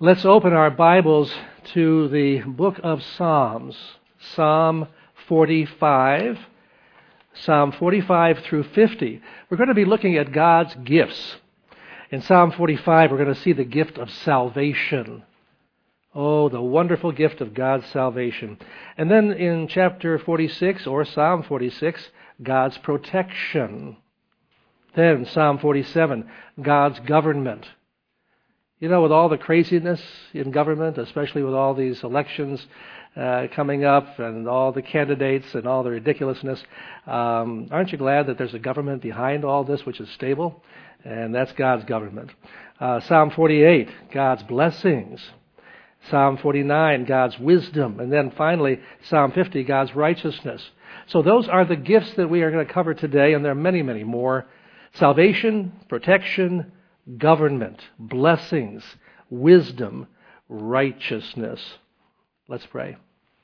Let's open our Bibles to the book of Psalms, Psalm 45, Psalm 45 through 50. We're going to be looking at God's gifts. In Psalm 45, we're going to see the gift of salvation. Oh, the wonderful gift of God's salvation. And then in chapter 46, or Psalm 46, God's protection. Then Psalm 47, God's government. You know, with all the craziness in government, especially with all these elections coming up and all the candidates and all the ridiculousness, aren't you glad that there's a government behind all this which is stable? And that's God's government. Psalm 48, God's blessings. Psalm 49, God's wisdom. And then finally, Psalm 50, God's righteousness. So those are the gifts that we are going to cover today, and there are many, many more. Salvation, protection, government, blessings, wisdom, righteousness. Let's pray.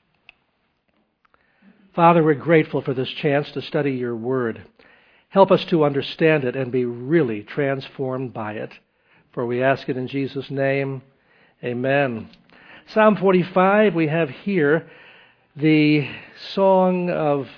Father, we're grateful for this chance to study your word. Help us to understand it and be really transformed by it. For we ask it in Jesus' name. Amen. Psalm 45, we have here the song of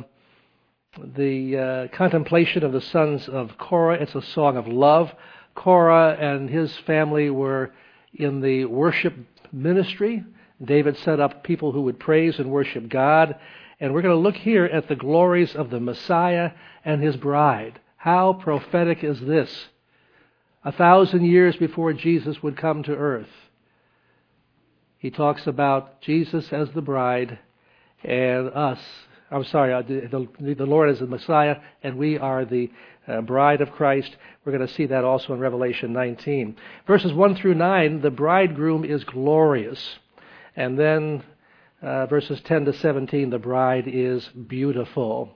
the contemplation of the sons of Korah. It's a song of love. Korah and his family were in the worship ministry. David set up people who would praise and worship God. And we're going to look here at the glories of the Messiah and his bride. How prophetic is this? 1,000 years before Jesus would come to earth, he talks about Jesus as the bride and us. The Lord is the Messiah, and we are the bride of Christ. We're going to see that also in Revelation 19. Verses 1 through 9, the bridegroom is glorious. And then verses 10 to 17, the bride is beautiful.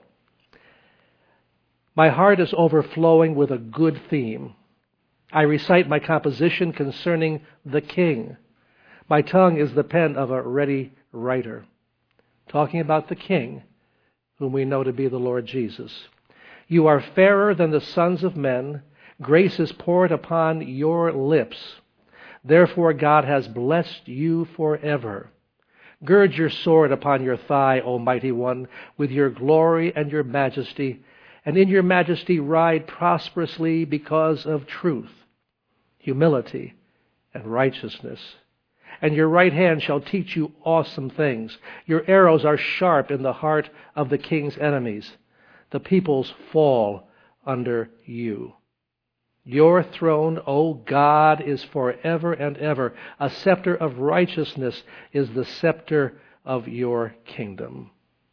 My heart is overflowing with a good theme. I recite my composition concerning the King. My tongue is the pen of a ready writer. Talking about the King, whom we know to be the Lord Jesus. You are fairer than the sons of men. Grace is poured upon your lips. Therefore God has blessed you forever. Gird your sword upon your thigh, O mighty one, with your glory and your majesty, and in your majesty ride prosperously because of truth, humility, and righteousness. And your right hand shall teach you awesome things. Your arrows are sharp in the heart of the king's enemies. The peoples fall under you. Your throne, O God, is forever and ever. A scepter of righteousness is the scepter of your kingdom.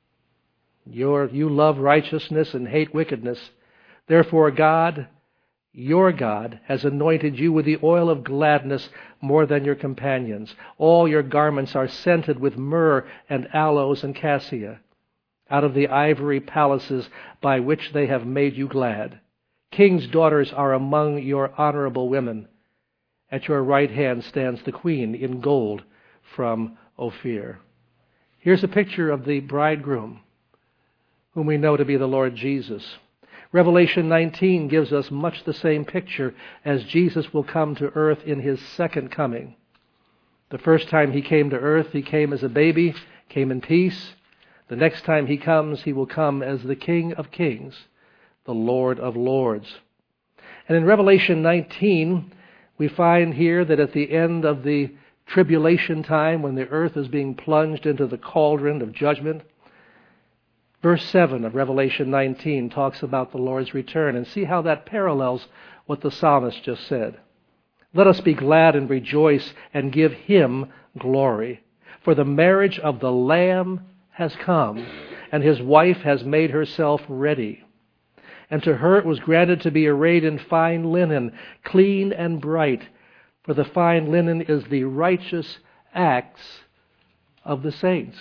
You love righteousness and hate wickedness. Therefore God, your God, has anointed you with the oil of gladness more than your companions. All your garments are scented with myrrh and aloes and cassia, out of the ivory palaces by which they have made you glad. King's daughters are among your honorable women. At your right hand stands the queen in gold from Ophir. Here's a picture of the bridegroom, whom we know to be the Lord Jesus. Revelation 19 gives us much the same picture as Jesus will come to earth in his second coming. The first time he came to earth, he came as a baby, came in peace. The next time he comes, he will come as the King of Kings, the Lord of Lords. And in Revelation 19, we find here that at the end of the tribulation time, when the earth is being plunged into the cauldron of judgment, Verse 7 of Revelation 19 talks about the Lord's return, and see how that parallels what the psalmist just said. Let us be glad and rejoice and give him glory. For the marriage of the Lamb has come, and his wife has made herself ready. And to her it was granted to be arrayed in fine linen, clean and bright. For the fine linen is the righteous acts of the saints.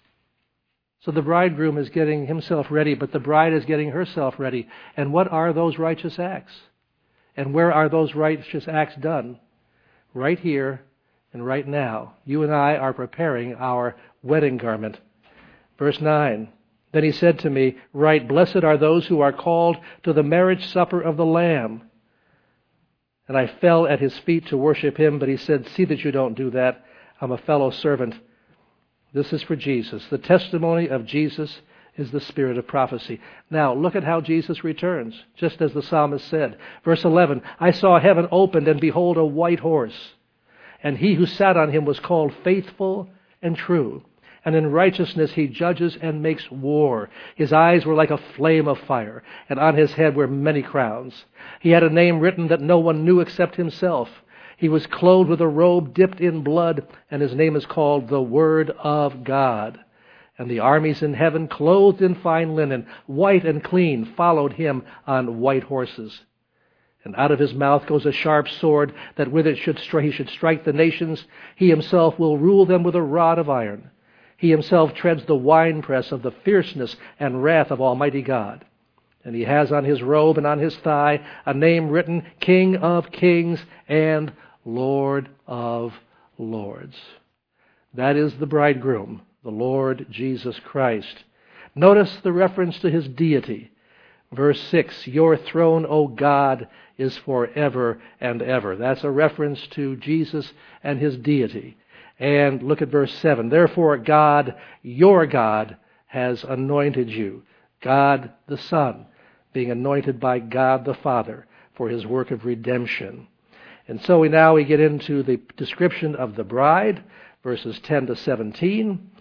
So the bridegroom is getting himself ready, but the bride is getting herself ready. And what are those righteous acts? And where are those righteous acts done? Right here and right now. You and I are preparing our wedding garment. Verse 9, then he said to me, write, blessed are those who are called to the marriage supper of the Lamb. And I fell at his feet to worship him, but he said, see that you don't do that. I'm a fellow servant. This is for Jesus. The testimony of Jesus is the spirit of prophecy. Now, look at how Jesus returns, just as the psalmist said. Verse 11, I saw heaven opened, and behold, a white horse. And he who sat on him was called Faithful and True. And in righteousness he judges and makes war. His eyes were like a flame of fire, and on his head were many crowns. He had a name written that no one knew except himself. He was clothed with a robe dipped in blood, and his name is called the Word of God. And the armies in heaven, clothed in fine linen, white and clean, followed him on white horses. And out of his mouth goes a sharp sword, that with it he should strike the nations. He himself will rule them with a rod of iron. He himself treads the winepress of the fierceness and wrath of Almighty God. And he has on his robe and on his thigh a name written, King of Kings and Lord of Lords. That is the bridegroom, the Lord Jesus Christ. Notice the reference to his deity. Verse 6, your throne, O God, is forever and ever. That's a reference to Jesus and his deity. And look at verse 7. Therefore God, your God, has anointed you. God the Son, being anointed by God the Father for his work of redemption. And so we get into the description of the bride, verses 10 to 17.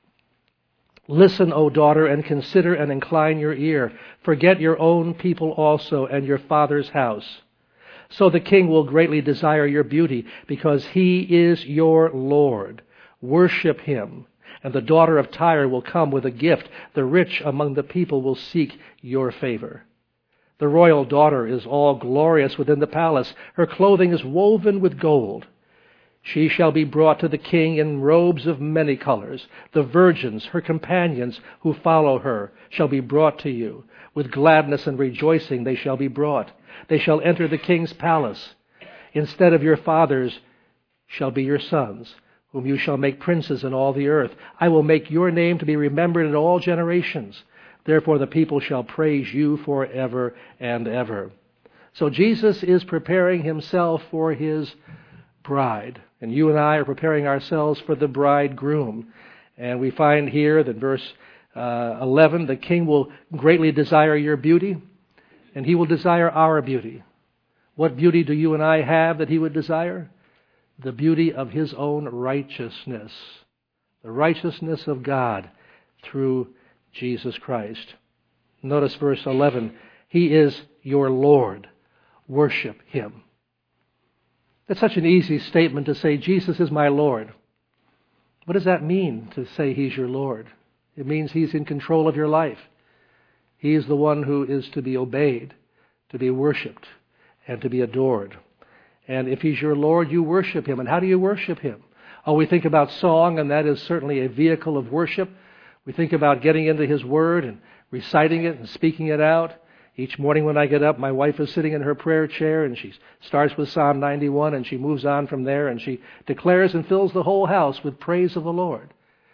Listen, O daughter, and consider and incline your ear. Forget your own people also and your father's house. So the king will greatly desire your beauty, because he is your Lord. Worship him. And the daughter of Tyre will come with a gift. The rich among the people will seek your favor. The royal daughter is all glorious within the palace. Her clothing is woven with gold. She shall be brought to the king in robes of many colors. The virgins, her companions who follow her, shall be brought to you. With gladness and rejoicing they shall be brought. They shall enter the king's palace. Instead of your fathers shall be your sons, whom you shall make princes in all the earth. I will make your name to be remembered in all generations. Therefore the people shall praise you forever and ever. So Jesus is preparing himself for his bride. And you and I are preparing ourselves for the bridegroom. And we find here that verse 11, the king will greatly desire your beauty, and he will desire our beauty. What beauty do you and I have that he would desire? The beauty of his own righteousness. The righteousness of God through Jesus Christ. Notice verse 11. He is your Lord. Worship him. It's such an easy statement to say, Jesus is my Lord. What does that mean to say he's your Lord? It means he's in control of your life. He is the one who is to be obeyed, to be worshipped, and to be adored. And if he's your Lord, you worship him. And how do you worship him? Oh, we think about song, and that is certainly a vehicle of worship. We think about getting into his word and reciting it and speaking it out. Each morning when I get up, my wife is sitting in her prayer chair, and she starts with Psalm 91, and she moves on from there, and she declares and fills the whole house with praise of the Lord.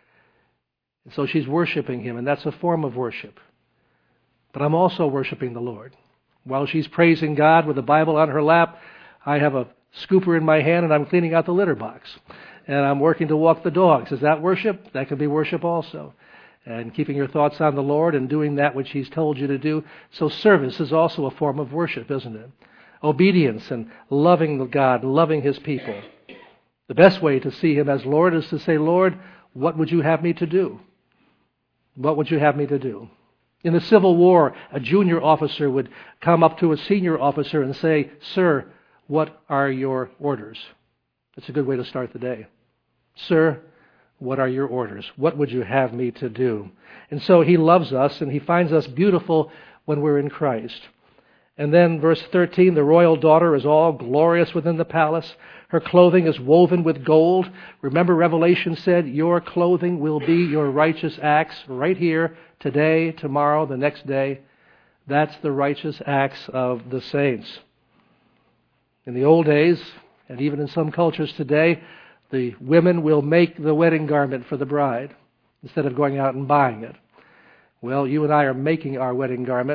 And so she's worshiping him, and that's a form of worship. But I'm also worshiping the Lord. While she's praising God with the Bible on her lap, I have a scooper in my hand, and I'm cleaning out the litter box. And I'm working to walk the dogs. Is that worship? That can be worship also. And keeping your thoughts on the Lord and doing that which he's told you to do. So service is also a form of worship, isn't it? Obedience and loving God, loving his people. The best way to see him as Lord is to say, Lord, what would you have me to do? What would you have me to do? In the Civil War, a junior officer would come up to a senior officer and say, Sir, what are your orders? That's a good way to start the day. Sir, what are your orders? What would you have me to do? And so he loves us, and he finds us beautiful when we're in Christ. And then verse 13, the royal daughter is all glorious within the palace. Her clothing is woven with gold. Remember, Revelation said, your clothing will be your righteous acts right here, today, tomorrow, the next day. That's the righteous acts of the saints. In the old days, and even in some cultures today, the women will make the wedding garment for the bride instead of going out and buying it. Well, you and I are making our wedding garment.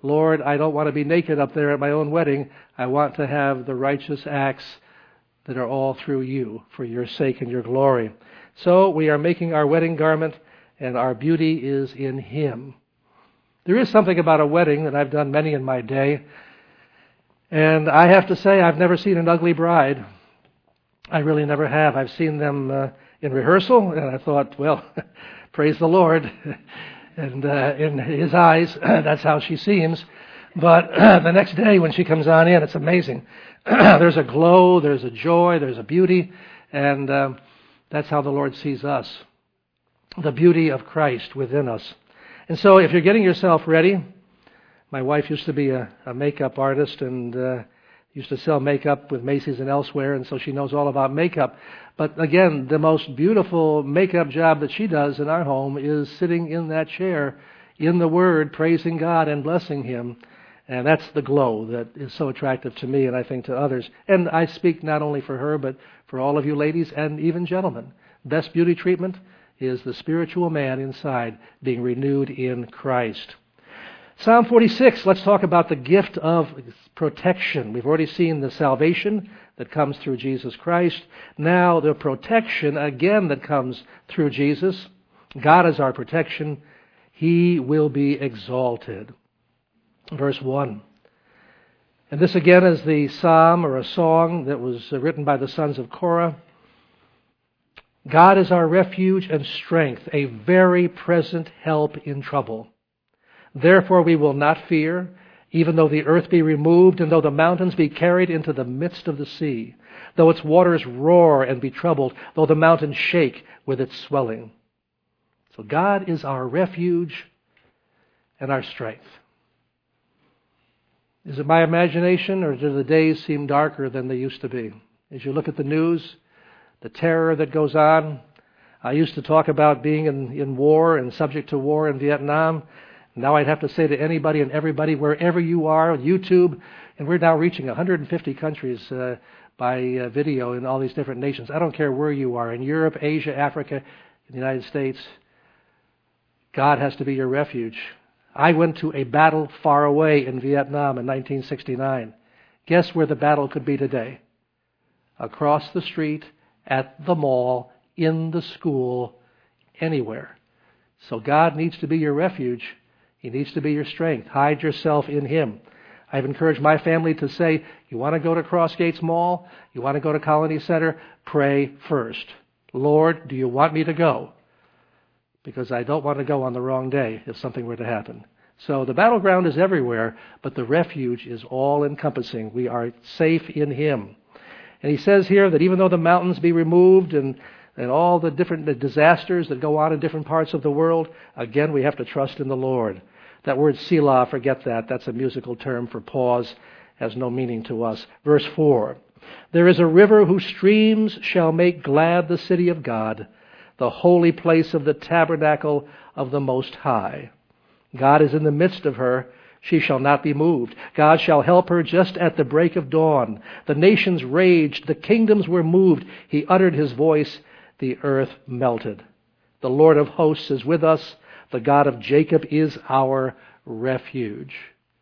Lord, I don't want to be naked up there at my own wedding. I want to have the righteous acts that are all through you for your sake and your glory. So we are making our wedding garment, and our beauty is in Him. There is something about a wedding that I've done many in my day, and I have to say I've never seen an ugly bride. I really never have. I've seen them in rehearsal, and I thought, well, praise the Lord. And in His eyes, that's how she seems. But the next day when she comes on in, it's amazing. There's a glow, there's a joy, there's a beauty, and that's how the Lord sees us. The beauty of Christ within us. And so if you're getting yourself ready, my wife used to be a makeup artist and used to sell makeup with Macy's and elsewhere, and so she knows all about makeup. But again, the most beautiful makeup job that she does in our home is sitting in that chair in the Word, praising God and blessing Him. And that's the glow that is so attractive to me and I think to others. And I speak not only for her, but for all of you ladies and even gentlemen. Best beauty treatment is the spiritual man inside being renewed in Christ. Psalm 46, let's talk about the gift of protection. We've already seen the salvation that comes through Jesus Christ. Now the protection, again, that comes through Jesus. God is our protection. He will be exalted. Verse 1. And this again is the psalm or a song that was written by the sons of Korah. God is our refuge and strength, a very present help in trouble. Therefore we will not fear, even though the earth be removed, and though the mountains be carried into the midst of the sea, though its waters roar and be troubled, though the mountains shake with its swelling. So God is our refuge and our strength. Is it my imagination, or do the days seem darker than they used to be? As you look at the news, the terror that goes on. I used to talk about being in war and subject to war in Vietnam. Now I'd have to say to anybody and everybody, wherever you are, YouTube, and we're now reaching 150 countries by video in all these different nations. I don't care where you are, in Europe, Asia, Africa, in the United States. God has to be your refuge. I went to a battle far away in Vietnam in 1969. Guess where the battle could be today? Across the street, at the mall, in the school, anywhere. So God needs to be your refuge. He needs to be your strength. Hide yourself in Him. I've encouraged my family to say, you want to go to Crossgates Mall? You want to go to Colony Center? Pray first. Lord, do you want me to go? Because I don't want to go on the wrong day if something were to happen. So the battleground is everywhere, but the refuge is all-encompassing. We are safe in Him. And He says here that even though the mountains be removed and all the different disasters that go on in different parts of the world, again, we have to trust in the Lord. That word Selah, forget that. That's a musical term for pause. Has no meaning to us. Verse 4. There is a river whose streams shall make glad the city of God, the holy place of the tabernacle of the Most High. God is in the midst of her. She shall not be moved. God shall help her just at the break of dawn. The nations raged. The kingdoms were moved. He uttered His voice. The earth melted. The Lord of hosts is with us. The God of Jacob is our refuge.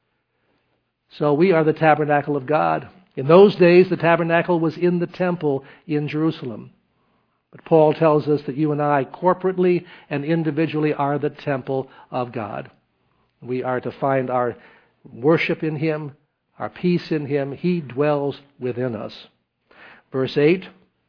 So we are the tabernacle of God. In those days, the tabernacle was in the temple in Jerusalem. But Paul tells us that you and I, corporately and individually, are the temple of God. We are to find our worship in Him, our peace in Him. He dwells within us. Verse 8.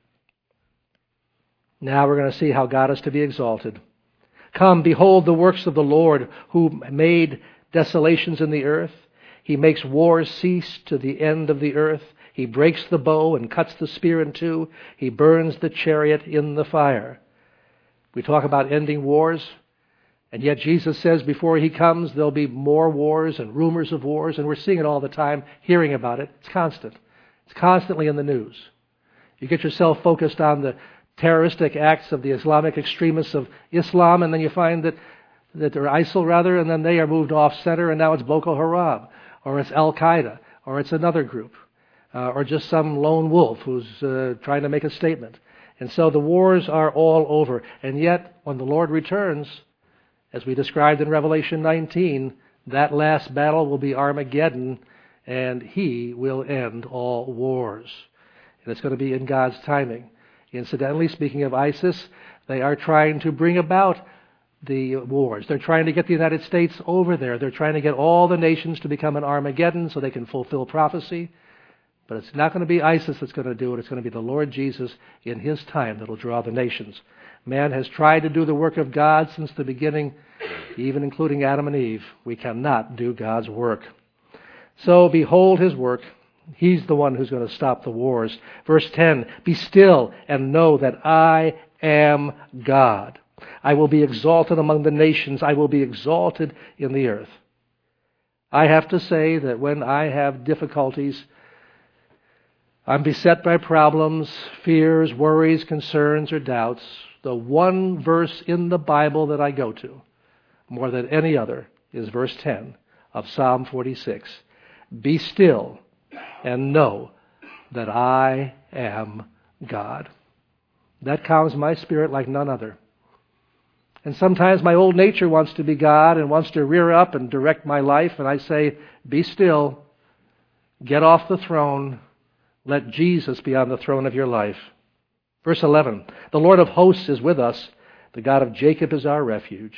Now we're going to see how God is to be exalted. Come, behold the works of the Lord, who made desolations in the earth. He makes wars cease to the end of the earth. He breaks the bow and cuts the spear in two. He burns the chariot in the fire. We talk about ending wars, and yet Jesus says before He comes there'll be more wars and rumors of wars, and we're seeing it all the time, hearing about it. It's constant. It's constantly in the news. You get yourself focused on the terroristic acts of the Islamic extremists of Islam, and then you find that they're ISIL rather, and then they are moved off center, and now it's Boko Haram, or it's Al-Qaeda, or it's another group, or just some lone wolf who's trying to make a statement. And so the wars are all over. And yet, when the Lord returns, as we described in Revelation 19, That last battle will be Armageddon, and He will end all wars. And it's going to be in God's timing. Incidentally, speaking of ISIS, they are trying to bring about the wars. They're trying to get the United States over there. They're trying to get all the nations to become an Armageddon so they can fulfill prophecy. But it's not going to be ISIS that's going to do it. It's going to be the Lord Jesus in His time that will draw the nations. Man has tried to do the work of God since the beginning, even including Adam and Eve. We cannot do God's work. So behold His work. He's the one who's going to stop the wars. Verse 10, be still and know that I am God. I will be exalted among the nations. I will be exalted in the earth. I have to say that when I have difficulties, I'm beset by problems, fears, worries, concerns, or doubts, the one verse in the Bible that I go to, more than any other, is verse 10 of Psalm 46. Be still and know that I am God. That calms my spirit like none other. And sometimes my old nature wants to be God and wants to rear up and direct my life, and I say, be still, get off the throne, let Jesus be on the throne of your life. Verse 11, the Lord of hosts is with us, the God of Jacob is our refuge.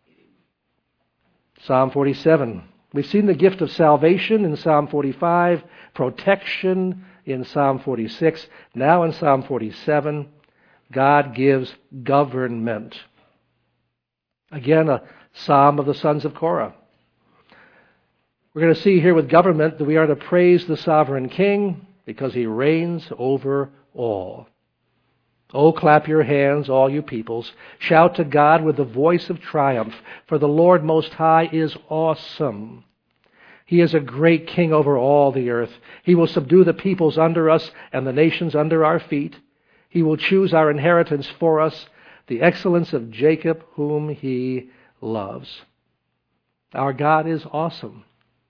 Psalm 47, we've seen the gift of salvation in Psalm 45, protection in Psalm 46. Now in Psalm 47, God gives government. Again, a psalm of the sons of Korah. We're going to see here with government that we are to praise the sovereign king because he reigns over all. Oh, clap your hands, all you peoples. Shout to God with the voice of triumph, for the Lord Most High is awesome. He is a great king over all the earth. He will subdue the peoples under us and the nations under our feet. He will choose our inheritance for us, the excellence of Jacob, whom He loves. Our God is awesome.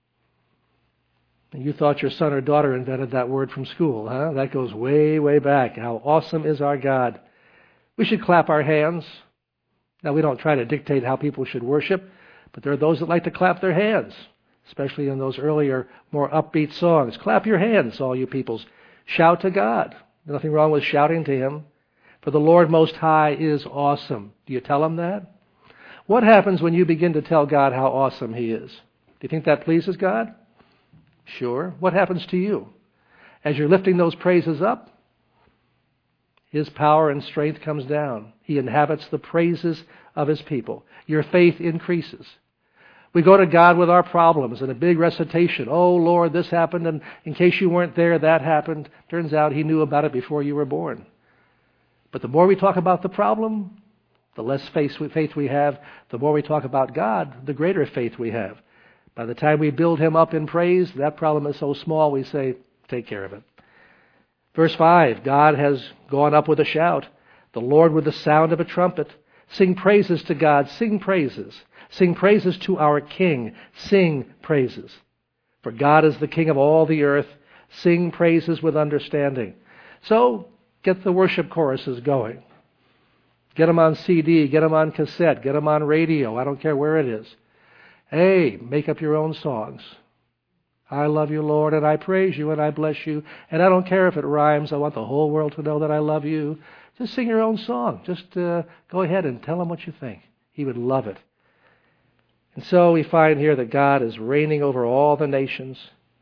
You thought your son or daughter invented that word from school, huh? That goes way, way back. How awesome is our God. We should clap our hands. Now, we don't try to dictate how people should worship, but there are those that like to clap their hands, especially in those earlier, more upbeat songs. Clap your hands, all you peoples. Shout to God. There's nothing wrong with shouting to Him. For the Lord Most High is awesome. Do you tell Him that? What happens when you begin to tell God how awesome He is? Do you think that pleases God? Sure. What happens to you? As you're lifting those praises up, His power and strength comes down. He inhabits the praises of His people. Your faith increases. We go to God with our problems and a big recitation. Oh, Lord, this happened, and in case you weren't there, that happened. Turns out He knew about it before you were born. But the more we talk about the problem, the less faith we have. The more we talk about God, the greater faith we have. By the time we build Him up in praise, that problem is so small we say, take care of it. Verse 5, God has gone up with a shout, the Lord with the sound of a trumpet. Sing praises to God, sing praises. Sing praises to our King, sing praises. For God is the King of all the earth. Sing praises with understanding. So, get the worship choruses going. Get them on CD, get them on cassette, get them on radio. I don't care where it is. Hey, make up your own songs. I love you, Lord, and I praise you, and I bless you. And I don't care if it rhymes. I want the whole world to know that I love you. Just sing your own song. Just go ahead and tell Him what you think. He would love it. And so we find here that God is reigning over all the nations.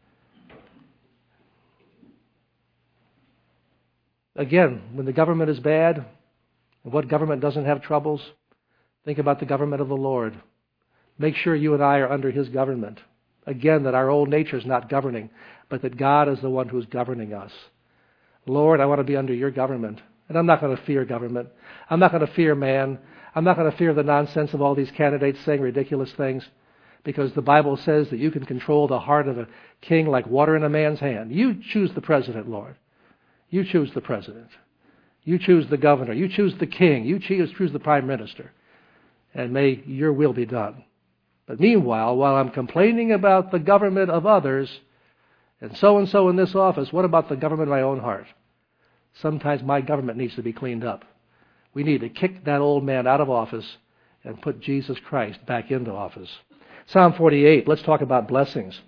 Again, when the government is bad, and what government doesn't have troubles, think about the government of the Lord. Make sure you and I are under His government. Again, that our old nature is not governing, but that God is the one who's governing us. Lord, I want to be under your government. And I'm not going to fear government. I'm not going to fear man. I'm not going to fear the nonsense of all these candidates saying ridiculous things, because the Bible says that you can control the heart of a king like water in a man's hand. You choose the president, Lord. You choose the president. You choose the governor. You choose the king. You choose the prime minister. And may your will be done. But meanwhile, while I'm complaining about the government of others, and so in this office, what about the government of my own heart? Sometimes my government needs to be cleaned up. We need to kick that old man out of office and put Jesus Christ back into office. Psalm 48, let's talk about blessings.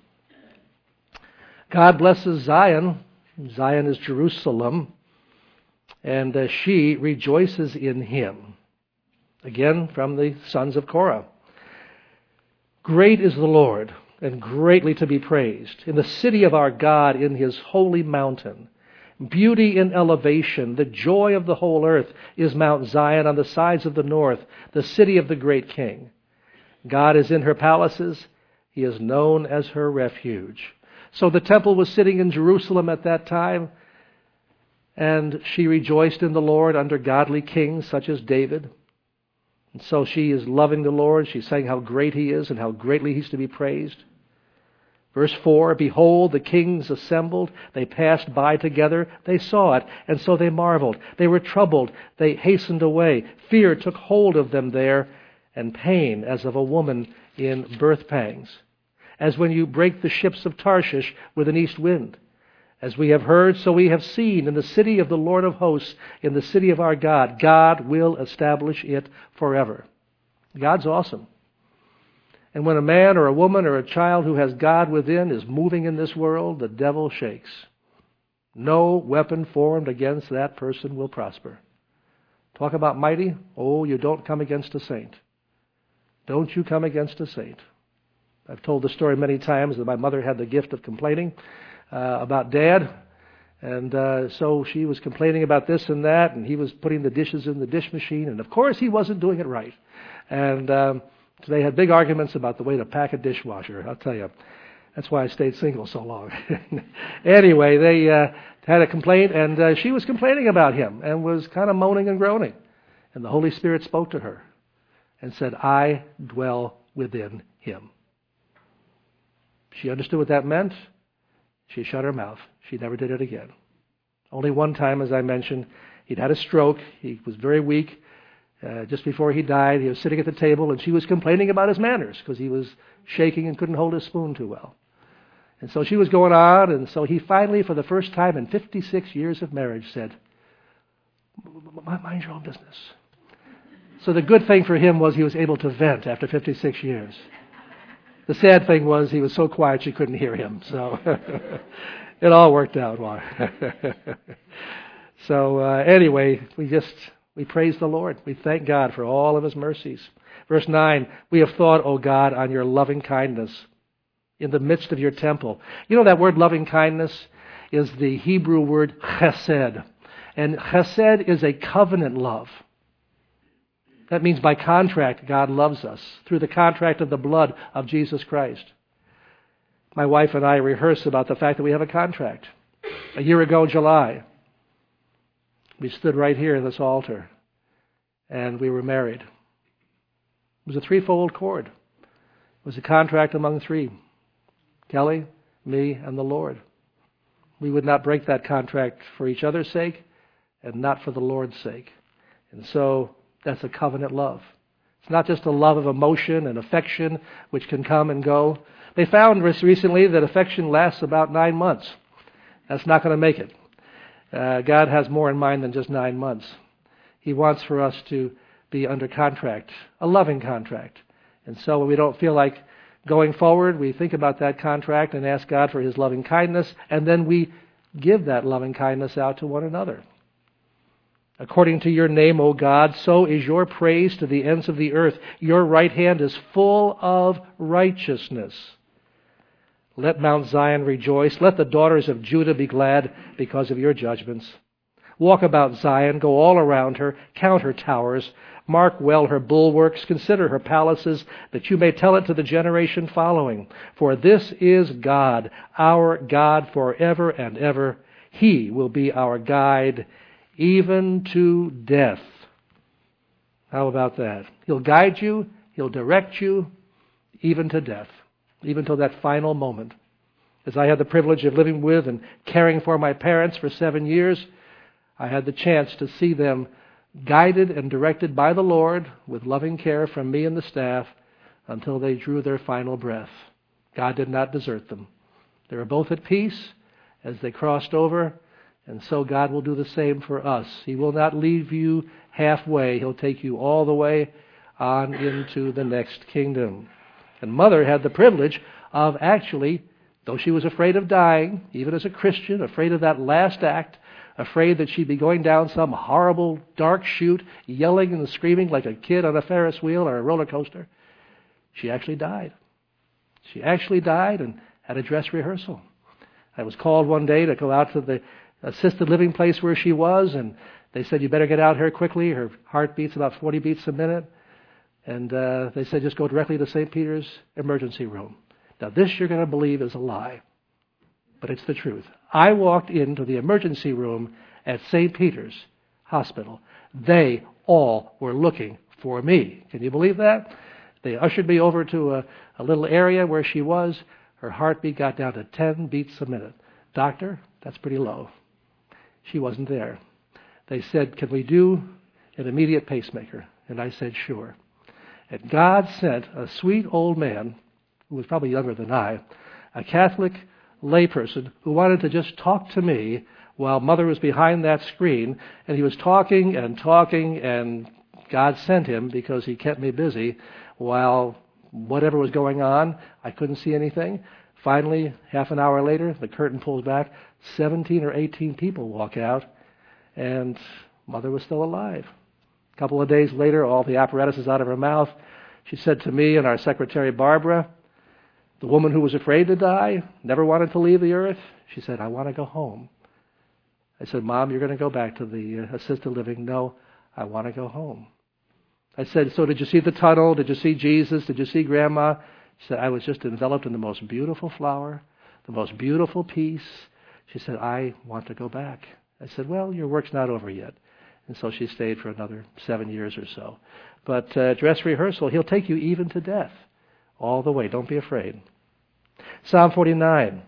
God blesses Zion. Zion is Jerusalem. And she rejoices in him. Again, from the sons of Korah. Great is the Lord, and greatly to be praised, in the city of our God, in his holy mountain. Beauty in elevation, the joy of the whole earth is Mount Zion on the sides of the north, the city of the great King. God is in her palaces. He is known as her refuge. So the temple was sitting in Jerusalem at that time, and she rejoiced in the Lord under godly kings such as David. And so she is loving the Lord. She's saying how great he is and how greatly he's to be praised. Verse 4, behold, the kings assembled. They passed by together. They saw it, and so they marveled. They were troubled. They hastened away. Fear took hold of them there, and pain as of a woman in birth pangs. As when you break the ships of Tarshish with an east wind. As we have heard, so we have seen in the city of the Lord of hosts, in the city of our God. God will establish it forever. God's awesome. And when a man or a woman or a child who has God within is moving in this world, the devil shakes. No weapon formed against that person will prosper. Talk about mighty. Oh, you don't come against a saint. Don't you come against a saint. I've told the story many times that my mother had the gift of complaining about Dad. And so she was complaining about this and that, and he was putting the dishes in the dish machine. And of course, he wasn't doing it right. And so they had big arguments about the way to pack a dishwasher. I'll tell you, that's why I stayed single so long. Anyway, they had a complaint, and she was complaining about him and was kind of moaning and groaning. And the Holy Spirit spoke to her and said, I dwell within him. She understood what that meant. She shut her mouth. She never did it again. Only one time, as I mentioned, he'd had a stroke. He was very weak. Just before he died, he was sitting at the table, and she was complaining about his manners because he was shaking and couldn't hold his spoon too well. And so she was going on, and so he finally, for the first time in 56 years of marriage, said, mind your own business. So the good thing for him was he was able to vent after 56 years. The sad thing was he was so quiet she couldn't hear him. So it all worked out. So anyway, we praise the Lord. We thank God for all of his mercies. Verse 9, we have thought, O God, on your loving kindness in the midst of your temple. You know that word loving kindness is the Hebrew word chesed. And chesed is a covenant love. That means by contract, God loves us through the contract of the blood of Jesus Christ. My wife and I rehearse about the fact that we have a contract. A year ago, July, we stood right here in this altar, and we were married. It was a threefold cord. It was a contract among three: Kelly, me, and the Lord. We would not break that contract for each other's sake and not for the Lord's sake. And so that's a covenant love. It's not just a love of emotion and affection which can come and go. They found recently that affection lasts about 9 months. That's not going to make it. God has more in mind than just 9 months. He wants for us to be under contract, a loving contract. And so when we don't feel like going forward, we think about that contract and ask God for his loving kindness, and then we give that loving kindness out to one another. According to your name, O God, so is your praise to the ends of the earth. Your right hand is full of righteousness. Let Mount Zion rejoice. Let the daughters of Judah be glad because of your judgments. Walk about Zion, go all around her, count her towers, mark well her bulwarks, consider her palaces, that you may tell it to the generation following. For this is God, our God forever and ever. He will be our guide, even to death. How about that? He'll guide you, he'll direct you, even to death, even till that final moment. As I had the privilege of living with and caring for my parents for 7 years, I had the chance to see them guided and directed by the Lord with loving care from me and the staff until they drew their final breath. God did not desert them. They were both at peace as they crossed over, and so God will do the same for us. He will not leave you halfway. He'll take you all the way on into the next kingdom. And Mother had the privilege of actually, though she was afraid of dying, even as a Christian, afraid of that last act, afraid that she'd be going down some horrible dark chute, yelling and screaming like a kid on a Ferris wheel or a roller coaster, she actually died. She actually died and had a dress rehearsal. I was called one day to go out to the assisted living place where she was, and they said, you better get out here quickly. Her heart beats about 40 beats a minute. And they said, just go directly to St. Peter's emergency room. Now, this you're going to believe is a lie, but it's the truth. I walked into the emergency room at St. Peter's Hospital. They all were looking for me. Can you believe that? They ushered me over to a little area where she was. Her heartbeat got down to 10 beats a minute. Doctor, that's pretty low. She wasn't there. They said, can we do an immediate pacemaker? And I said, sure. And God sent a sweet old man, who was probably younger than I, a Catholic layperson who wanted to just talk to me while Mother was behind that screen. And he was talking, and God sent him because he kept me busy while whatever was going on, I couldn't see anything. Finally, half an hour later, the curtain pulls back. 17 or 18 people walk out, and Mother was still alive. A couple of days later, all the apparatus is out of her mouth. She said to me and our secretary, Barbara, the woman who was afraid to die, never wanted to leave the earth, she said, I want to go home. I said, Mom, you're going to go back to the assisted living. No, I want to go home. I said, so did you see the tunnel? Did you see Jesus? Did you see Grandma? She said, I was just enveloped in the most beautiful flower, the most beautiful peace. She said, I want to go back. I said, well, your work's not over yet. And so she stayed for another 7 years or so. But dress rehearsal, he'll take you even to death, all the way. Don't be afraid. Psalm 49.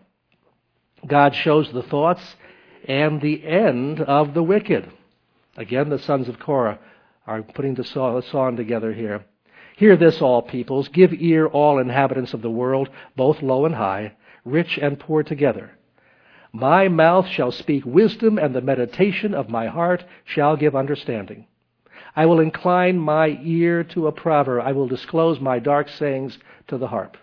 God shows the thoughts and the end of the wicked. Again, the sons of Korah are putting the song together here. Hear this, all peoples. Give ear, all inhabitants of the world, both low and high, rich and poor together. My mouth shall speak wisdom, and the meditation of my heart shall give understanding. I will incline my ear to a proverb. I will disclose my dark sayings to the harp.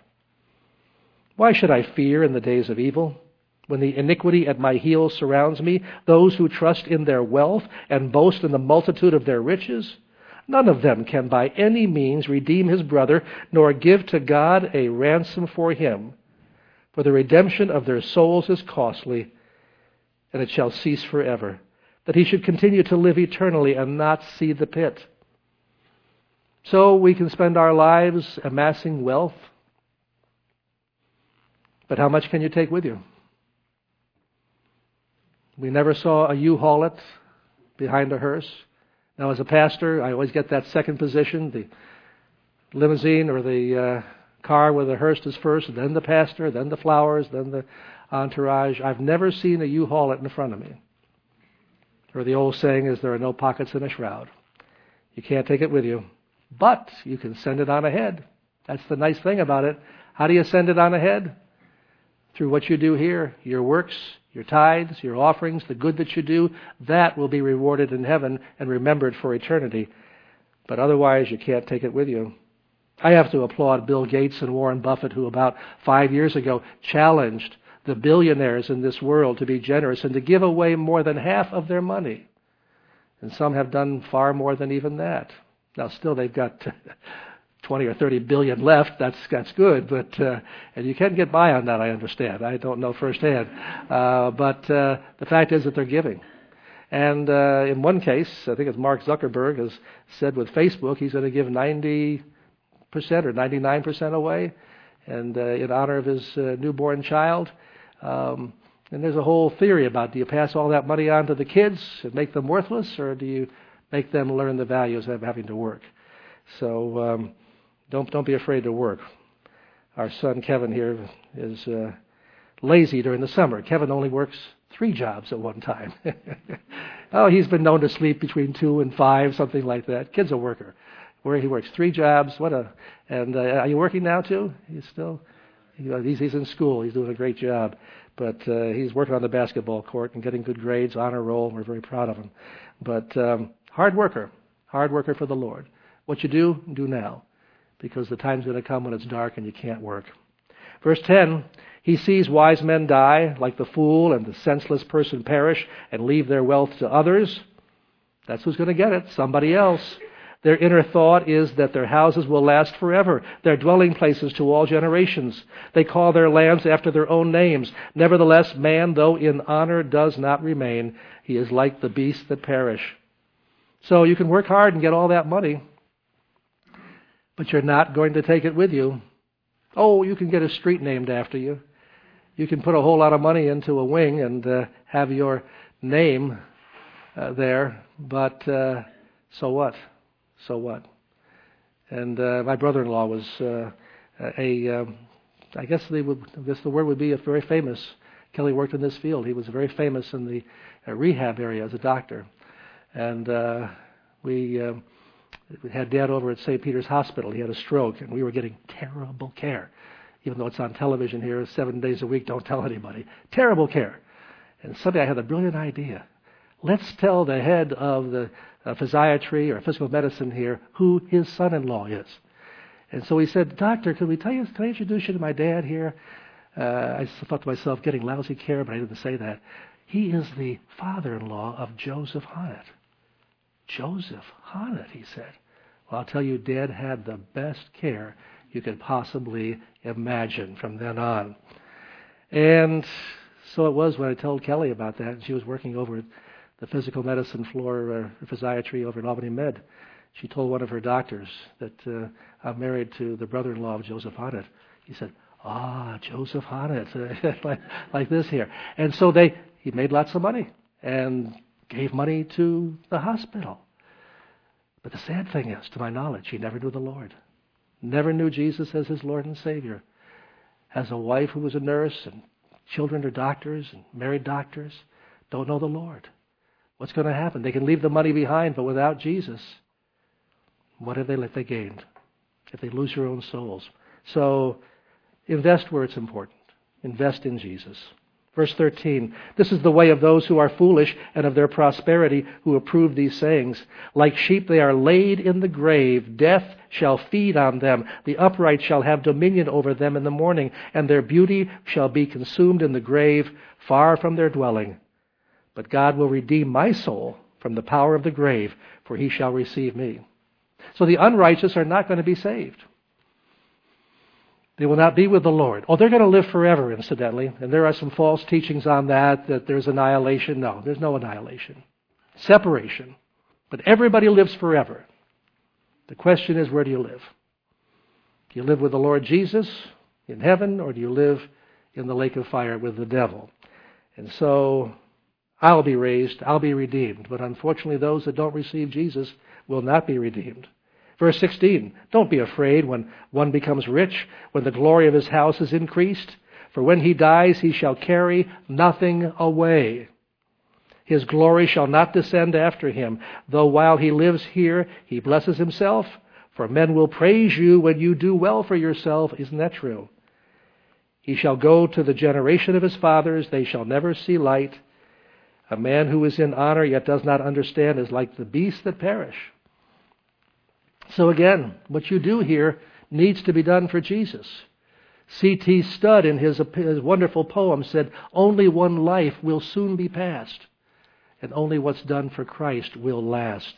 Why should I fear in the days of evil, when the iniquity at my heels surrounds me, those who trust in their wealth and boast in the multitude of their riches? None of them can by any means redeem his brother, nor give to God a ransom for him. For the redemption of their souls is costly, and it shall cease forever, that he should continue to live eternally and not see the pit. So we can spend our lives amassing wealth, but how much can you take with you? We never saw a U-Haul behind a hearse. Now, as a pastor, I always get that second position, the limousine or the car where the hearse is first, then the pastor, then the flowers, then the entourage. I've never seen a U-Haul in front of me. Or the old saying is, there are no pockets in a shroud. You can't take it with you, but you can send it on ahead. That's the nice thing about it. How do you send it on ahead? Through what you do here, your works, your tithes, your offerings, the good that you do, that will be rewarded in heaven and remembered for eternity. But otherwise, you can't take it with you. I have to applaud Bill Gates and Warren Buffett, who about 5 years ago challenged the billionaires in this world to be generous and to give away more than half of their money. And some have done far more than even that. Now, still, they've got 20 or 30 billion left. That's good, but and you can get by on that, I understand. I don't know firsthand. But the fact is that they're giving. And in one case, I think it's Mark Zuckerberg has said with Facebook, he's going to give 90% or 99% away, and in honor of his newborn child. And there's a whole theory about, do you pass all that money on to the kids and make them worthless, or do you make them learn the values of having to work? So don't be afraid to work. Our son Kevin here is lazy during the summer. Kevin only works 3 jobs at one time. Oh, he's been known to sleep between 2 and 5, something like that. Kid's a worker. Where he works 3 jobs. And are you working now too? He's still, he's in school. He's doing a great job. But he's working on the basketball court and getting good grades, honor roll. We're very proud of him. But hard worker for the Lord. What you do now. because the time's going to come when it's dark and you can't work. Verse 10, he sees wise men die like the fool and the senseless person perish and leave their wealth to others. That's who's going to get it, somebody else. Their inner thought is that their houses will last forever, their dwelling places to all generations. They call their lands after their own names. Nevertheless, man, though in honor, does not remain. He is like the beasts that perish. So you can work hard and get all that money, but you're not going to take it with you. Oh, you can get a street named after you. You can put a whole lot of money into a wing and have your name there, but so what? So what? And my brother-in-law was I guess the word would be a very famous. Kelly worked in this field. He was very famous in the rehab area as a doctor. And we had Dad over at St. Peter's Hospital. He had a stroke, and we were getting terrible care. Even though it's on television here 7 days a week, don't tell anybody. Terrible care. And suddenly I had a brilliant idea. Let's tell the head of the physiatry or physical medicine here who his son-in-law is. And so he said, Doctor, can I introduce you to my dad here? I thought to myself, getting lousy care, but I didn't say that. He is the father-in-law of Joseph Honnett. Joseph Honnett, he said. Well, I'll tell you, Dad had the best care you could possibly imagine from then on. And so it was when I told Kelly about that, and she was working over at the physical medicine floor, physiatry over at Albany Med. She told one of her doctors that I'm married to the brother-in-law of Joseph Honnett. He said, Joseph Honnett, like this here. And so he made lots of money and gave money to the hospital. But the sad thing is, to my knowledge, he never knew the Lord. Never knew Jesus as his Lord and Savior. Has a wife who was a nurse, and children are doctors, and married doctors, don't know the Lord. What's going to happen? They can leave the money behind, but without Jesus, what have they gained if they lose their own souls? So invest where it's important. Invest in Jesus. Verse 13, this is the way of those who are foolish and of their prosperity who approve these sayings. Like sheep they are laid in the grave. Death shall feed on them. The upright shall have dominion over them in the morning, and their beauty shall be consumed in the grave, far from their dwelling. But God will redeem my soul from the power of the grave, for he shall receive me. So the unrighteous are not going to be saved. They will not be with the Lord. Oh, they're going to live forever, incidentally. And there are some false teachings on that there's annihilation. No, there's no annihilation. Separation. But everybody lives forever. The question is, where do you live? Do you live with the Lord Jesus in heaven, or do you live in the lake of fire with the devil? And so I'll be raised, I'll be redeemed. But unfortunately, those that don't receive Jesus will not be redeemed. Verse 16, don't be afraid when one becomes rich, when the glory of his house is increased. For when he dies, he shall carry nothing away. His glory shall not descend after him, though while he lives here, he blesses himself. For men will praise you when you do well for yourself. Isn't that true? He shall go to the generation of his fathers. They shall never see light. A man who is in honor yet does not understand is like the beasts that perish. So again, what you do here needs to be done for Jesus. C.T. Studd, in his wonderful poem, said, only one life will soon be passed, and only what's done for Christ will last.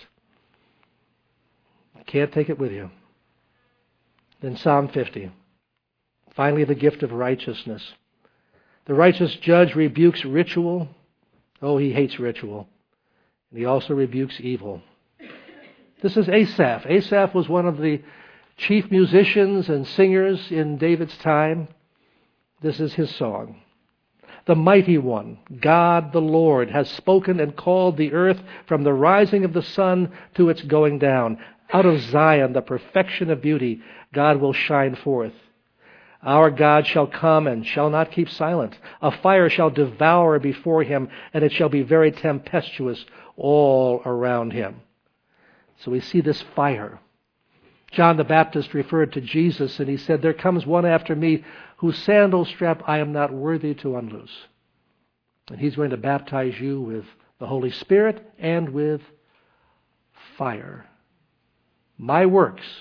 You can't take it with you. Then Psalm 50. Finally, the gift of righteousness. The righteous judge rebukes ritual. Oh, he hates ritual. And he also rebukes evil. This is Asaph. Asaph was one of the chief musicians and singers in David's time. This is his song. The mighty one, God the Lord, has spoken and called the earth from the rising of the sun to its going down. Out of Zion, the perfection of beauty, God will shine forth. Our God shall come and shall not keep silent. A fire shall devour before him, and it shall be very tempestuous all around him. So we see this fire. John the Baptist referred to Jesus, and he said, there comes one after me whose sandal strap I am not worthy to unloose. And he's going to baptize you with the Holy Spirit and with fire. My works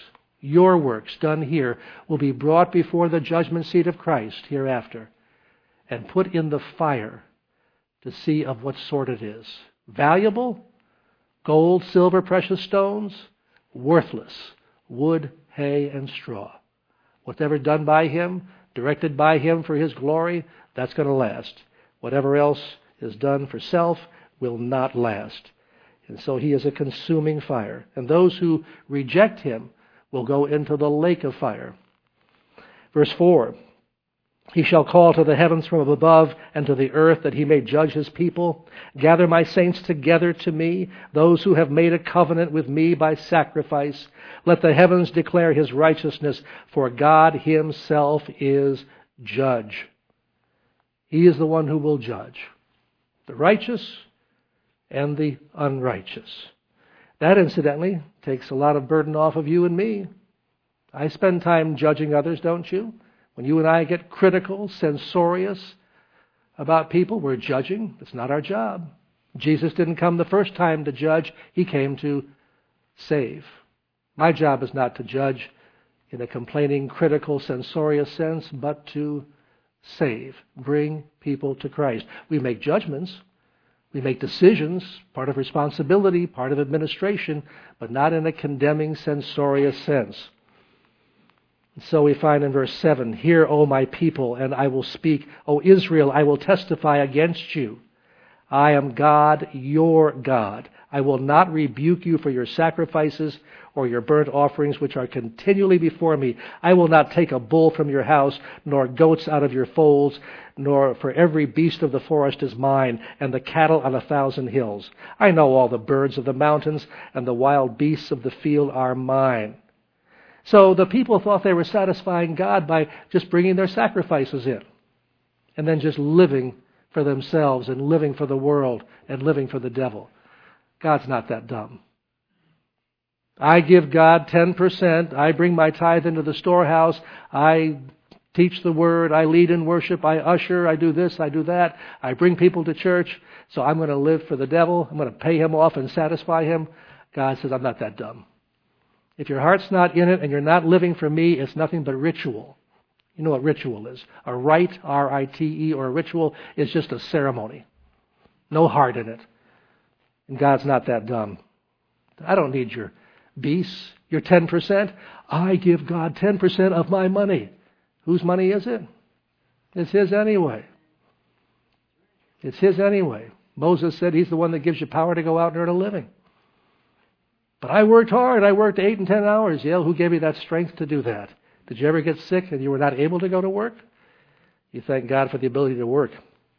your works done here, will be brought before the judgment seat of Christ hereafter and put in the fire to see of what sort it is. Valuable? Gold, silver, precious stones? Worthless. Wood, hay, and straw. Whatever done by him, directed by him for his glory, that's going to last. Whatever else is done for self will not last. And so he is a consuming fire. And those who reject him will go into the lake of fire. Verse 4, he shall call to the heavens from above and to the earth that he may judge his people. Gather my saints together to me, those who have made a covenant with me by sacrifice. Let the heavens declare his righteousness, for God himself is judge. He is the one who will judge the righteous and the unrighteous. That, incidentally, takes a lot of burden off of you and me. I spend time judging others, don't you? When you and I get critical, censorious about people, we're judging. It's not our job. Jesus didn't come the first time to judge. He came to save. My job is not to judge in a complaining, critical, censorious sense, but to save, bring people to Christ. We make judgments. We make decisions, part of responsibility, part of administration, but not in a condemning, censorious sense. And so we find in verse 7, hear, O my people, and I will speak. O Israel, I will testify against you. I am God, your God. I will not rebuke you for your sacrifices or your burnt offerings, which are continually before me. I will not take a bull from your house, nor goats out of your folds, nor for every beast of the forest is mine, and the cattle on 1,000 hills. I know all the birds of the mountains, and the wild beasts of the field are mine. So the people thought they were satisfying God by just bringing their sacrifices in, and then just living for themselves, and living for the world, and living for the devil. God's not that dumb. I give God 10%. I bring my tithe into the storehouse. I teach the word. I lead in worship. I usher. I do this. I do that. I bring people to church. So I'm going to live for the devil. I'm going to pay him off and satisfy him. God says, I'm not that dumb. If your heart's not in it and you're not living for me, it's nothing but ritual. You know what ritual is. A rite, R-I-T-E, or a ritual is just a ceremony. No heart in it. And God's not that dumb. I don't need your beasts, your 10%. I give God 10% of my money. Whose money is it? It's his anyway. It's his anyway. Moses said he's the one that gives you power to go out and earn a living. But I worked hard. I worked 8 and 10 hours. Yeah, who gave you that strength to do that? Did you ever get sick and you were not able to go to work? You thank God for the ability to work.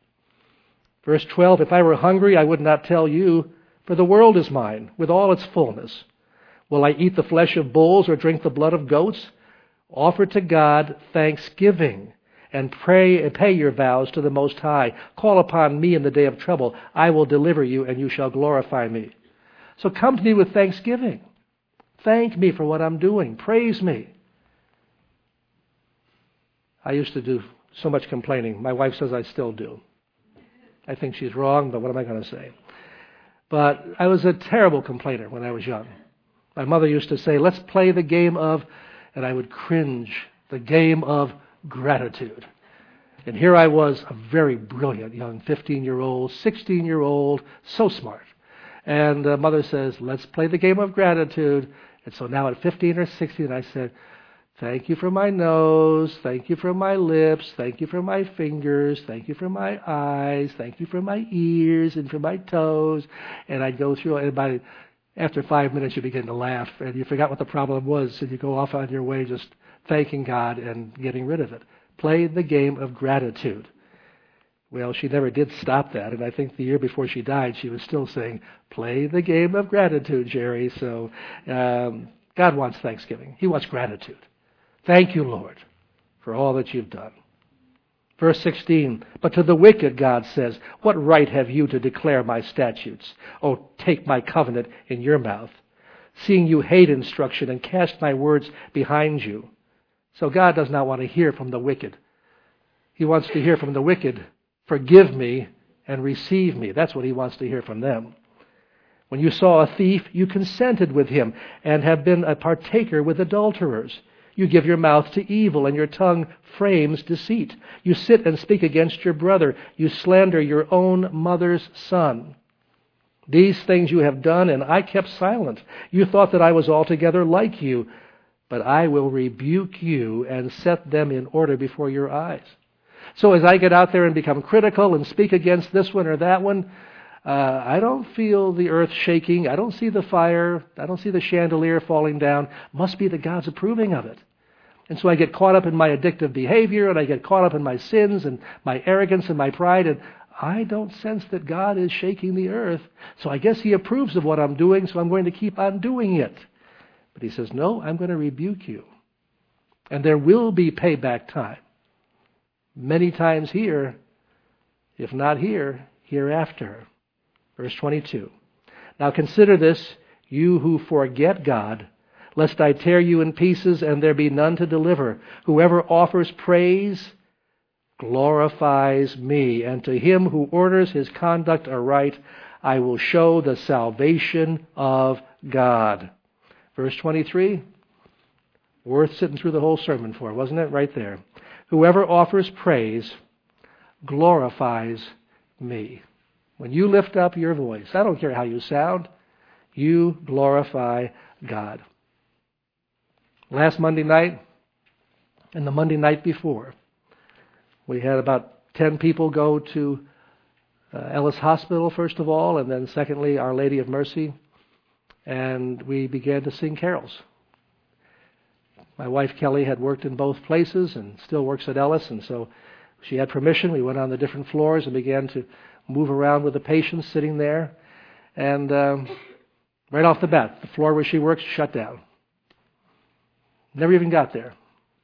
Verse 12, if I were hungry, I would not tell you, for the world is mine, with all its fullness. Will I eat the flesh of bulls or drink the blood of goats? Offer to God thanksgiving, and pay your vows to the Most High. Call upon me in the day of trouble. I will deliver you, and you shall glorify me. So come to me with thanksgiving. Thank me for what I'm doing. Praise me. I used to do so much complaining. My wife says I still do. I think she's wrong, but what am I going to say? But I was a terrible complainer when I was young. My mother used to say, let's play the game of, and I would cringe, the game of gratitude. And here I was, a very brilliant young 15-year-old, 16-year-old, so smart. And mother says, let's play the game of gratitude. And so now at 15 or 16, I said, thank you for my nose, thank you for my lips, thank you for my fingers, thank you for my eyes, thank you for my ears and for my toes. And I'd go through, and after 5 minutes you begin to laugh, and you forgot what the problem was, and you go off on your way just thanking God and getting rid of it. Play the game of gratitude. Well, she never did stop that, and I think the year before she died, she was still saying, play the game of gratitude, Jerry. So God wants thanksgiving. He wants gratitude. Thank you, Lord, for all that you've done. Verse 16, but to the wicked, God says, what right have you to declare my statutes? Oh, take my covenant in your mouth, seeing you hate instruction and cast my words behind you. So God does not want to hear from the wicked. He wants to hear from the wicked, forgive me and receive me. That's what he wants to hear from them. When you saw a thief, you consented with him and have been a partaker with adulterers. You give your mouth to evil, and your tongue frames deceit. You sit and speak against your brother. You slander your own mother's son. These things you have done, and I kept silent. You thought that I was altogether like you, but I will rebuke you and set them in order before your eyes. So as I get out there and become critical and speak against this one or that one, I don't feel the earth shaking. I don't see the fire. I don't see the chandelier falling down. Must be that God's approving of it. And so I get caught up in my addictive behavior, and I get caught up in my sins and my arrogance and my pride, and I don't sense that God is shaking the earth. So I guess He approves of what I'm doing, so I'm going to keep on doing it. But He says, no, I'm going to rebuke you. And there will be payback time. Many times here, if not here, hereafter. Verse 22. Now consider this, you who forget God, lest I tear you in pieces and there be none to deliver. Whoever offers praise glorifies me, and to him who orders his conduct aright, I will show the salvation of God. Verse 23. Worth sitting through the whole sermon for, wasn't it? Right there. Whoever offers praise glorifies me. When you lift up your voice, I don't care how you sound, you glorify God. Last Monday night and the Monday night before, we had about 10 people go to Ellis Hospital, first of all, and then secondly, Our Lady of Mercy, and we began to sing carols. My wife Kelly had worked in both places and still works at Ellis, and so she had permission. We went on the different floors and began to move around with the patients sitting there. And right off the bat, the floor where she works shut down. Never even got there.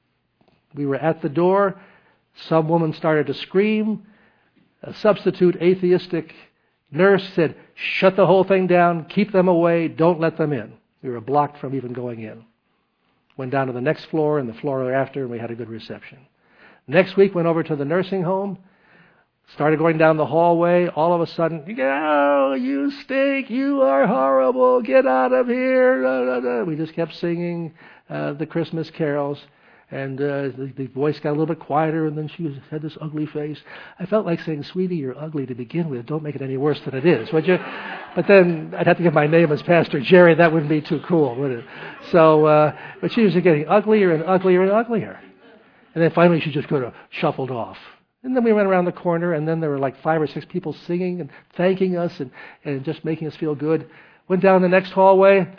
We were at the door. Some woman started to scream. A substitute atheistic nurse said, shut the whole thing down, keep them away, don't let them in. We were blocked from even going in. Went down to the next floor and the floor thereafter, and we had a good reception. Next week, went over to the nursing home, started going down the hallway. All of a sudden, oh, you stink, you are horrible, get out of here. We just kept singing the Christmas carols. And the voice got a little bit quieter, and then she had this ugly face. I felt like saying, sweetie, you're ugly to begin with. Don't make it any worse than it is, would you? But then I'd have to give my name as Pastor Jerry. That wouldn't be too cool, would it? So, but she was getting uglier and uglier and uglier. And then finally she just kind of shuffled off. And then we went around the corner, and then there were like 5 or 6 people singing and thanking us and just making us feel good. Went down the next hallway.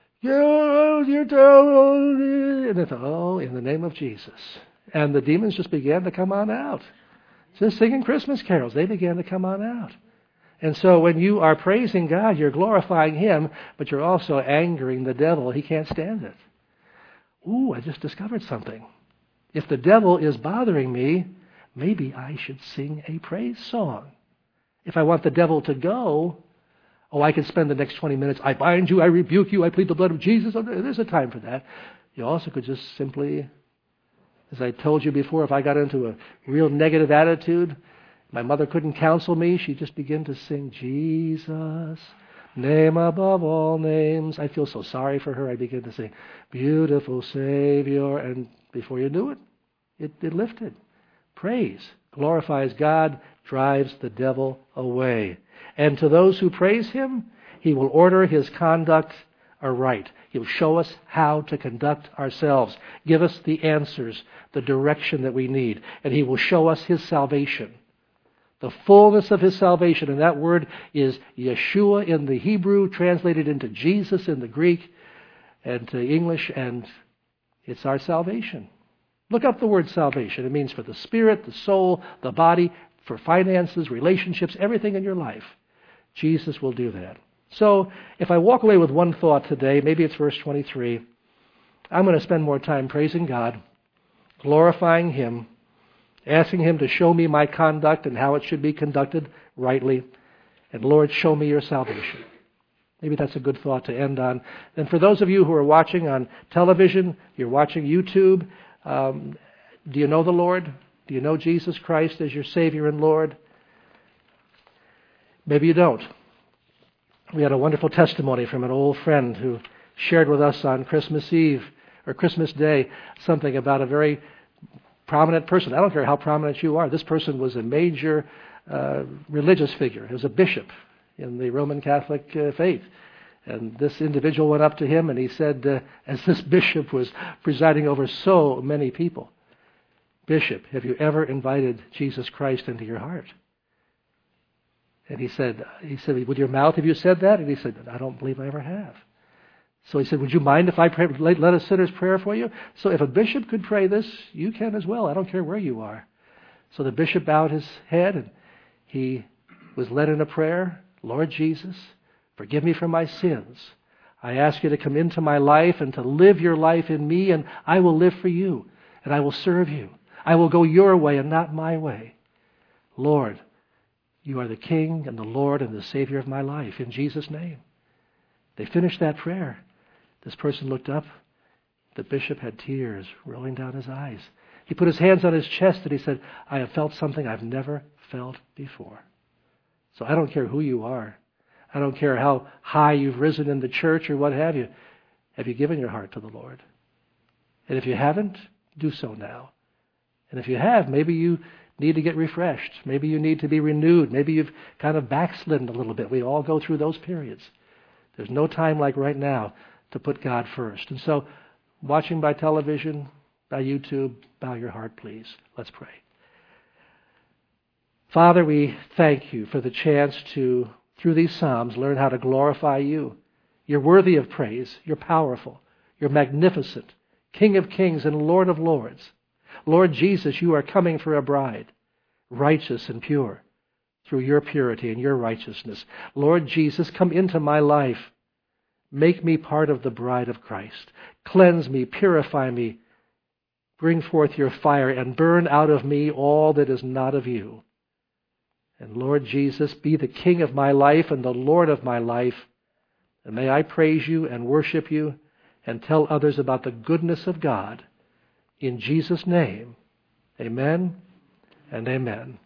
You're terrible. And I thought, oh, in the name of Jesus. And the demons just began to come on out. Just singing Christmas carols. They began to come on out. And so when you are praising God, you're glorifying Him, but you're also angering the devil. He can't stand it. Ooh, I just discovered something. If the devil is bothering me, maybe I should sing a praise song. If I want the devil to go, I could spend the next 20 minutes, I bind you, I rebuke you, I plead the blood of Jesus. There's a time for that. You also could just simply, as I told you before, if I got into a real negative attitude, my mother couldn't counsel me, she'd just begin to sing, Jesus, name above all names. I feel so sorry for her. I begin to sing, beautiful Savior. And before you knew it, it lifted. Praise glorifies God, drives the devil away. And to those who praise Him, He will order His conduct aright. He'll show us how to conduct ourselves, give us the answers, the direction that we need, and He will show us His salvation. The fullness of His salvation, and that word is Yeshua in the Hebrew, translated into Jesus in the Greek and to English, and it's our salvation. Look up the word salvation. It means for the spirit, the soul, the body, for finances, relationships, everything in your life. Jesus will do that. So if I walk away with one thought today, maybe it's verse 23, I'm going to spend more time praising God, glorifying Him, asking Him to show me my conduct and how it should be conducted rightly. And Lord, show me your salvation. Maybe that's a good thought to end on. And for those of you who are watching on television, you're watching YouTube, do you know the Lord? Do you know Jesus Christ as your Savior and Lord? Maybe you don't. We had a wonderful testimony from an old friend who shared with us on Christmas Eve or Christmas Day something about a very prominent person. I don't care how prominent you are. This person was a major religious figure. He was a bishop in the Roman Catholic faith. And this individual went up to him and he said, as this bishop was presiding over so many people, "Bishop, have you ever invited Jesus Christ into your heart?" And he said, "With your mouth have you said that?" And he said, "I don't believe I ever have." So he said, "Would you mind if I led a sinner's prayer for you?" So if a bishop could pray this, you can as well. I don't care where you are. So the bishop bowed his head and he was led in a prayer. "Lord Jesus, forgive me for my sins. I ask you to come into my life and to live your life in me, and I will live for you, and I will serve you. I will go your way and not my way. Lord, you are the King and the Lord and the Savior of my life, in Jesus' name." They finished that prayer. This person looked up. The bishop had tears rolling down his eyes. He put his hands on his chest and he said, "I have felt something I've never felt before." So I don't care who you are. I don't care how high you've risen in the church or what have you. Have you given your heart to the Lord? And if you haven't, do so now. And if you have, maybe you need to get refreshed. Maybe you need to be renewed. Maybe you've kind of backslidden a little bit. We all go through those periods. There's no time like right now to put God first. And so, watching by television, by YouTube, bow your heart, please. Let's pray. Father, we thank you for the chance to, through these Psalms, learn how to glorify you. You're worthy of praise. You're powerful. You're magnificent. King of kings and Lord of lords. Lord Jesus, you are coming for a bride, righteous and pure, through your purity and your righteousness. Lord Jesus, come into my life. Make me part of the bride of Christ. Cleanse me, purify me. Bring forth your fire and burn out of me all that is not of you. And Lord Jesus, be the King of my life and the Lord of my life. And may I praise you and worship you and tell others about the goodness of God. In Jesus' name, amen and amen.